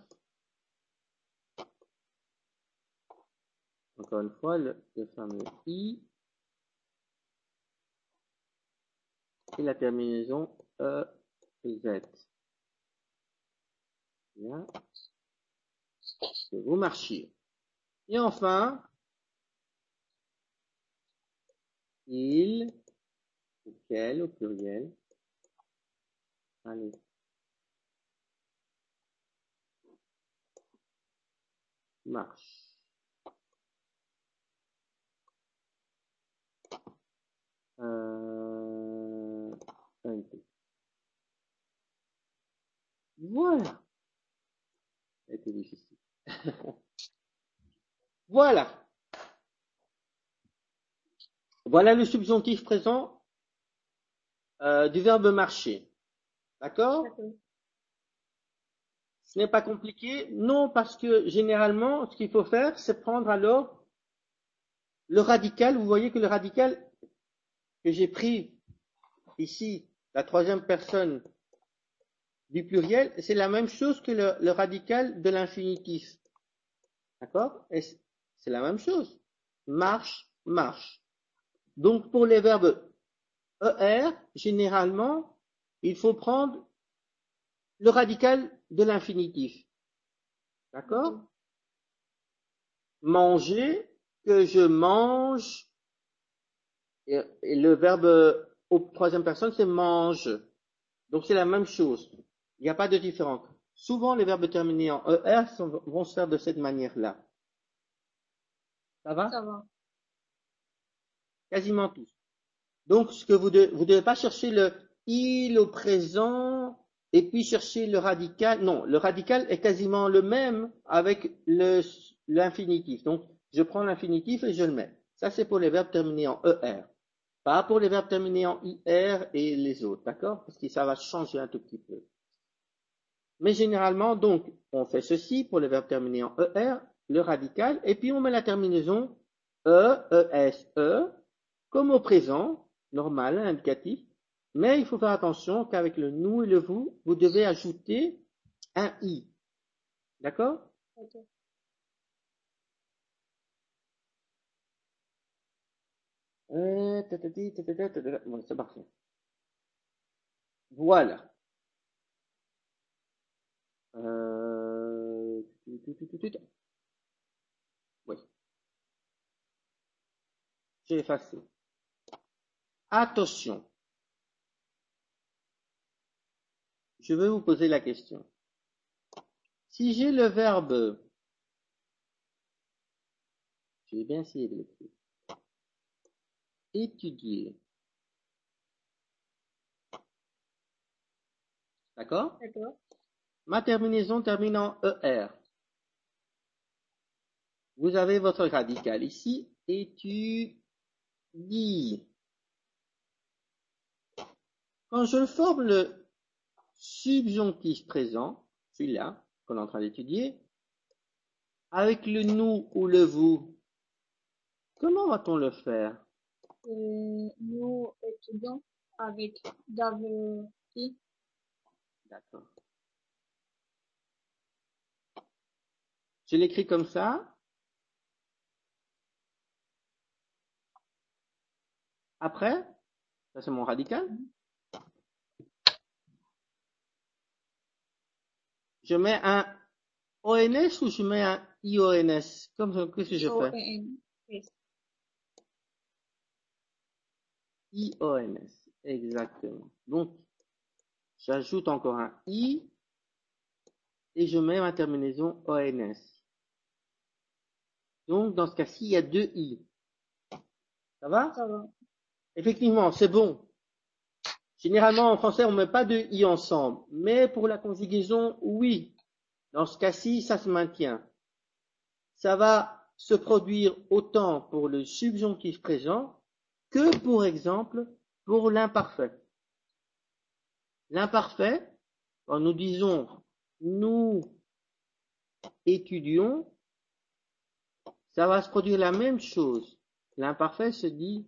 Encore une fois, le fameux i et la terminaison EZ. Bien. Que vous marchiez. Et enfin, il, ou quel, au pluriel. Allez. Marche. Un peu. Voilà. C'était difficile. Voilà. Voilà le subjonctif présent du verbe marcher. D'accord? D'accord. Ce n'est pas compliqué. Non, parce que généralement, ce qu'il faut faire, c'est prendre alors le radical. Vous voyez que le radical que j'ai pris ici, la troisième personne du pluriel, c'est la même chose que le radical de l'infinitif. D'accord? Et c'est la même chose. Marche, marche. Donc, pour les verbes ER, généralement, il faut prendre le radical de l'infinitif. D'accord? Ok. Manger, que je mange. Et le verbe au troisième personne, c'est mange. Donc, c'est la même chose. Il n'y a pas de différence. Souvent, les verbes terminés en ER vont se faire de cette manière-là. Ça va? Ça va. Quasiment tous. Donc, ce que vous devez pas chercher le il au présent et puis chercher le radical. Non, le radical est quasiment le même avec l'infinitif. Donc, je prends l'infinitif et je le mets. Ça, c'est pour les verbes terminés en ER. Pas pour les verbes terminés en IR et les autres, d'accord? Parce que ça va changer un tout petit peu. Mais généralement, donc, on fait ceci pour les verbes terminés en ER, le radical, et puis on met la terminaison E, ES, E, comme au présent, normal, indicatif, mais il faut faire attention qu'avec le nous et le vous, vous devez ajouter un i. D'accord? Ok. Bon, c'est parfait. Voilà. Euh... Oui, j'ai effacé. Attention, je vais vous poser la question. Si j'ai le verbe, je vais bien essayer de l'écrire, étudier, d'accord? D'accord. Ma terminaison termine en ER. Vous avez votre radical ici, étudie. Quand je forme le subjonctif présent, celui-là, qu'on est en train d'étudier, avec le nous ou le vous, comment va-t-on le faire? Nous étudions avec i. D'accord. Je l'écris comme ça. Après, ça c'est mon radical. Je mets un ONS ou je mets un IONS? Qu'est-ce que je fais? IONS. IONS, exactement. Donc, j'ajoute encore un I et je mets ma terminaison ONS. Donc, dans ce cas-ci, il y a 2 I. Ça va? Ça va. Effectivement, c'est bon. Généralement, en français, on ne met pas 2 I ensemble. Mais pour la conjugaison, oui. Dans ce cas-ci, ça se maintient. Ça va se produire autant pour le subjonctif présent que, pour exemple, pour l'imparfait. L'imparfait, quand nous disons nous étudions, ça va se produire la même chose. L'imparfait se dit,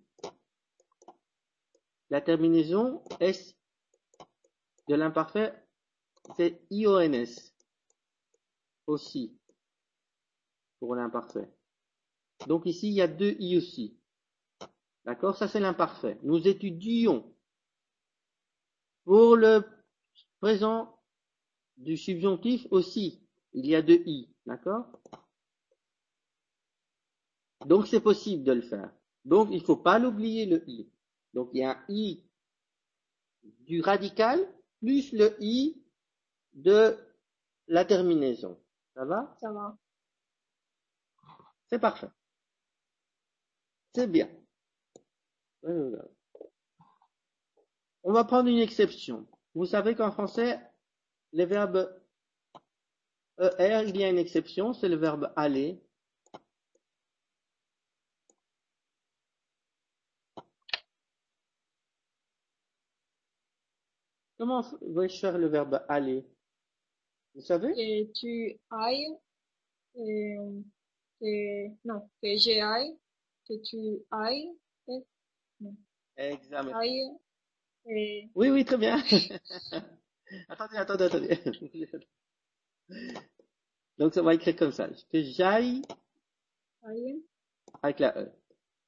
la terminaison S de l'imparfait, c'est IONS aussi pour l'imparfait. Donc ici, il y a 2 I aussi. D'accord? Ça, c'est l'imparfait. Nous étudions. Pour le présent du subjonctif aussi, il y a 2 I. D'accord? Donc, c'est possible de le faire. Donc, il ne faut pas l'oublier, le I. Donc, il y a un I du radical plus le I de la terminaison. Ça va? Ça va. C'est parfait. C'est bien. On va prendre une exception. Vous savez qu'en français, les verbes ER, il y a une exception, c'est le verbe aller. Comment vais-je faire le verbe aller? Vous savez? Que tu ailles, non, que j'aille, que tu ailles, non, Exactement. aille, Oui, oui, très bien. Attendez. Donc, ça va écrire comme ça. Que j'aille aille, avec la E.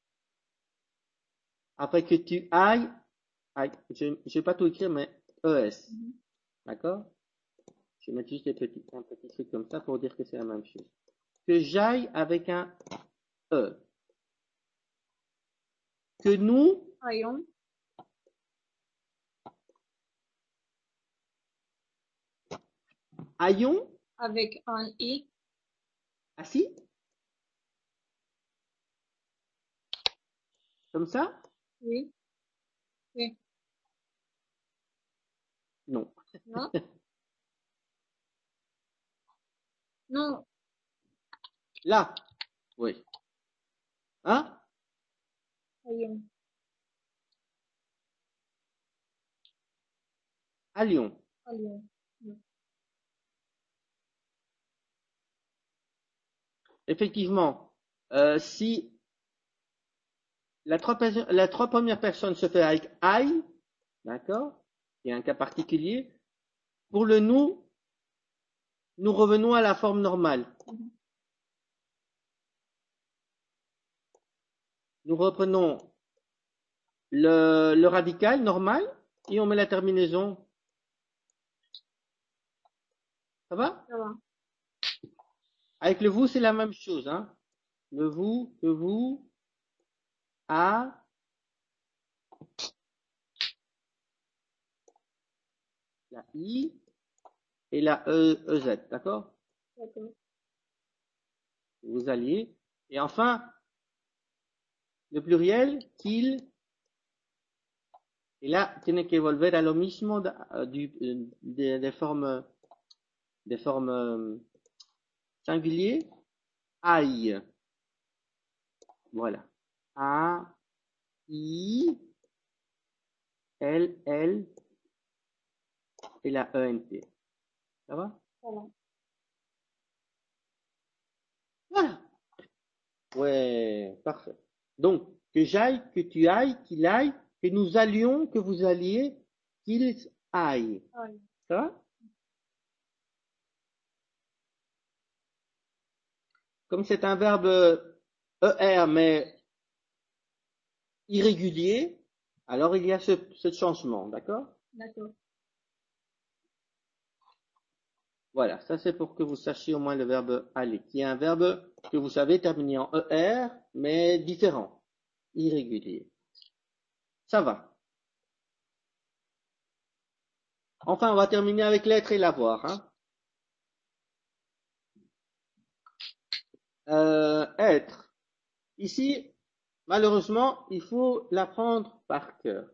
Après que tu ailles, je ne vais pas tout écrire, mais ES. D'accord? Je vais mettre juste un petit truc comme ça pour dire que c'est la même chose. Que j'aille avec un E. Que nous aillons, ayons avec un I, assis, comme ça? oui, oui, Non. non, non, Là. Oui. Hein? aillons, À Lyon. aillons, oui. Effectivement, si la trois premières personnes se fait avec I, d'accord? Il y a un cas particulier. Pour le nous revenons à la forme normale. Nous reprenons le radical normal et on met la terminaison. Ça va? Ça va, Avec le vous, c'est la même chose, hein? Le vous, que vous, a, la I et la EZ, d'accord? d'accord, Vous alliez. Et enfin, le pluriel, qu'il. Y là, tiene que volver a lo mismo de formes singuliers. Aïe. Voilà. A, I, L et la ENT. Ça va? ça va, Voilà. Ouais, parfait. Donc, que j'aille, que tu ailles, qu'il aille, que nous allions, que vous alliez, qu'ils aillent. aille, Ça va? Comme c'est un verbe ER, mais irrégulier, alors il y a ce changement, d'accord? d'accord, Voilà, ça c'est pour que vous sachiez au moins le verbe aller, qui est un verbe que vous savez terminer en ER, mais différent, irrégulier. Ça va. Enfin, on va terminer avec l'être et l'avoir. Hein. Être. Ici, malheureusement, il faut l'apprendre par cœur.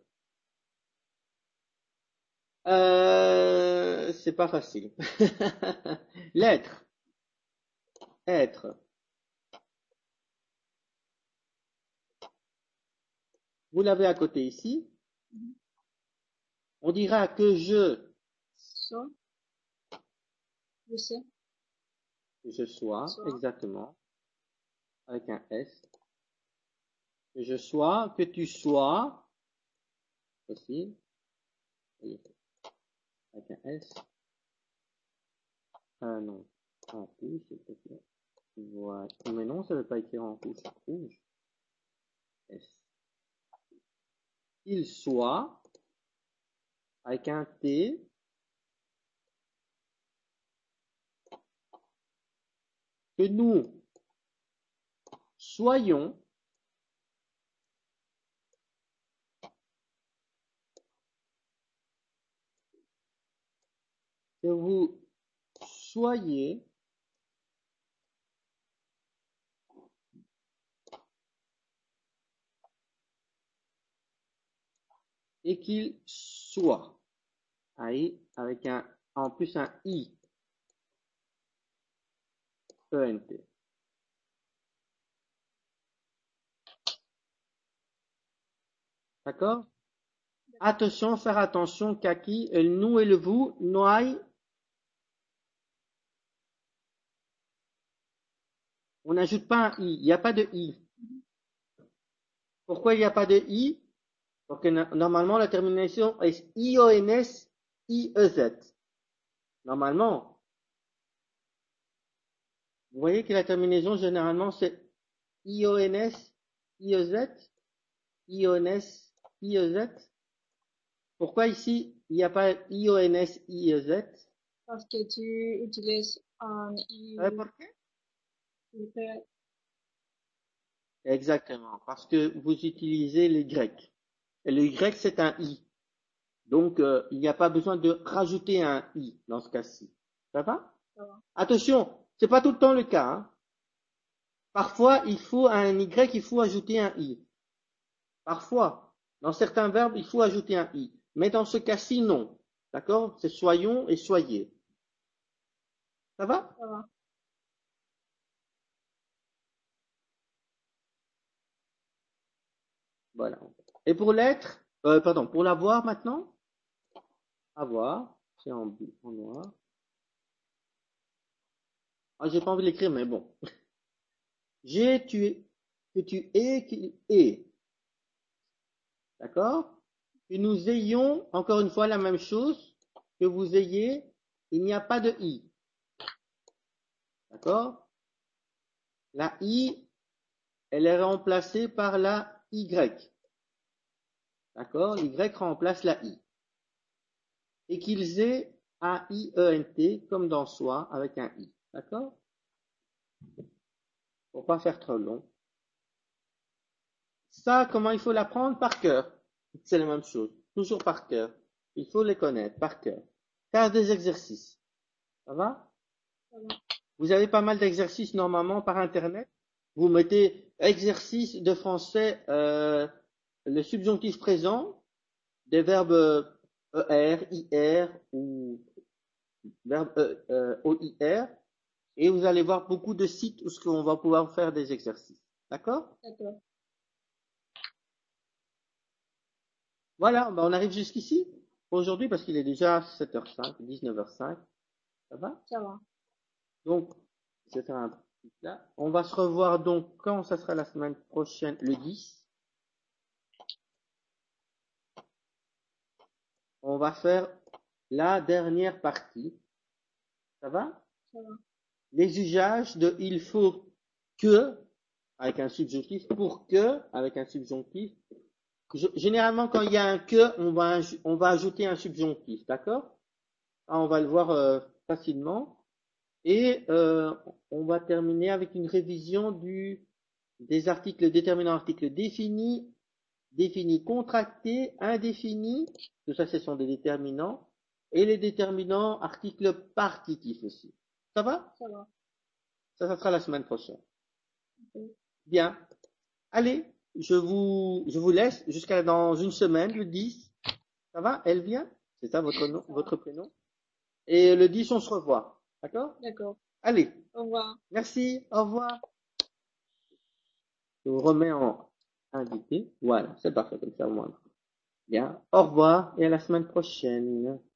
C'est pas facile. L'être. Être. Vous l'avez à côté ici. On dira que So, je sois, sois, exactement, avec un S. Que je sois, que tu sois, aussi, avec un S. Non, en rouge, s'il te plaît. Voilà. Mais non, ça ne veut pas écrire en rouge. Rouge. S. Il soit, avec un T, que nous soyons, que vous soyez, et qu'il soit. Ahí, avec un, en plus un I, ENT. D'accord? Attention, faire attention qu'aquí, le nous et le vous, no hay, on n'ajoute pas un I, il n'y a pas de I. Pourquoi il n'y a pas de I? Parce que normalement, la terminaison est IONS, IEZ. Normalement, vous voyez que la terminaison, généralement, c'est IONS, IEZ, IONS, IEZ. Pourquoi ici, il n'y a pas IONS, IEZ? parce que tu utilises un Vous savez pourquoi? hyper, Exactement, parce que vous utilisez les grecs. Et le Y, c'est un I. Donc, il n'y a pas besoin de rajouter un I dans ce cas-ci. Ça va? ça va. Attention, c'est pas tout le temps le cas. Hein. Parfois, il faut à un Y, il faut ajouter un I. Parfois, dans certains verbes, il faut ajouter un I. Mais dans ce cas-ci, non. D'accord? C'est soyons et soyez. Ça va? Ça va. Voilà. Et pour l'être, pardon, pour l'avoir maintenant, avoir, c'est en noir. Ah, j'ai pas envie de l'écrire, mais bon. J'ai, tu es, que tu es, qu'il est. D'accord? Que nous ayons, encore une fois, la même chose, que vous ayez, il n'y a pas de I. D'accord? La I, elle est remplacée par la Y. D'accord? Y remplace la I. Et qu'ils aient A-I-E-N-T, comme dans soi, avec un I. D'accord? Pour pas faire trop long. Ça, comment il faut l'apprendre? Par cœur. C'est la même chose. Toujours par cœur. Il faut les connaître par cœur. Faire des exercices. Ça va? Ça va. Vous avez pas mal d'exercices normalement par Internet. Vous mettez exercice de français, le subjonctif présent, des verbes ER, IR ou verbe OIR, et vous allez voir beaucoup de sites où on va pouvoir faire des exercices. D'accord? D'accord. Voilà, ben on arrive jusqu'ici pour aujourd'hui parce qu'il est déjà 7h05, 19h05. Ça va? Ça va. Donc, je vais faire un truc là. On va se revoir donc quand ça sera la semaine prochaine, le 10. On va faire la dernière partie. Ça va? Ça va. Les usages de il faut que avec un subjonctif, pour que avec un subjonctif. Généralement, quand il y a un que, on va ajouter un subjonctif, d'accord? On va le voir facilement. Et on va terminer avec une révision des articles déterminants, articles définis contractés, indéfinis. Tout ça, ce sont des déterminants. Et les déterminants, articles partitifs aussi. Ça va? Ça va. Ça sera la semaine prochaine. Ok. Bien. Allez, je vous laisse jusqu'à dans une semaine, le 10. Ça va? Elle vient? C'est ça votre nom, Ça va. votre prénom? Et le 10, on se revoit. D'accord? D'accord. Allez. Au revoir. Merci. Au revoir. Je vous remets en invité. Voilà. C'est parfait comme ça au moins. Bien. Au revoir et à la semaine prochaine.